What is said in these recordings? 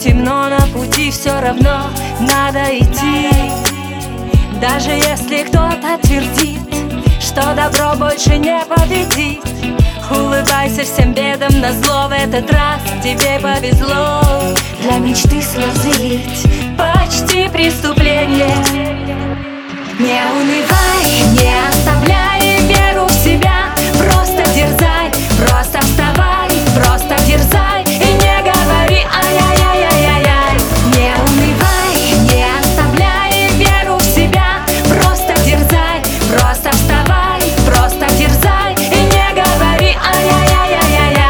темно, на пути все равно надо идти. Даже если кто-то твердит, что добро больше не победит, улыбайся всем бедам назло, в этот раз тебе повезло. Для мечты слезы лить почти преступление. Не унывай, не оставляй веру в себя, просто дерзай, просто вставай, просто дерзай и не говори ай-яй-яй-яй-яй. Не унывай, не оставляй веру в себя, просто дерзай, просто вставай, просто дерзай и не говори ай-яй-яй-яй-яй.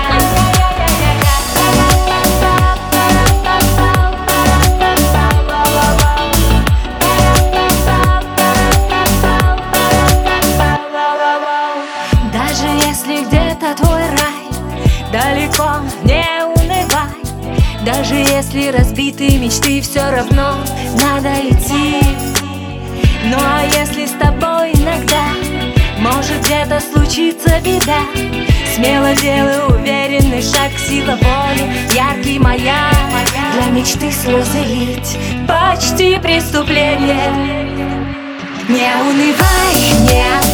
Даже если где-то твой рай далеко, не унывай. Даже если разбиты мечты, все равно надо идти. Ну а если с тобой иногда может где-то случиться беда, смело делай уверенный шаг, сила воли, яркий маяк. Для мечты слезы лить почти преступление. Не унывай, не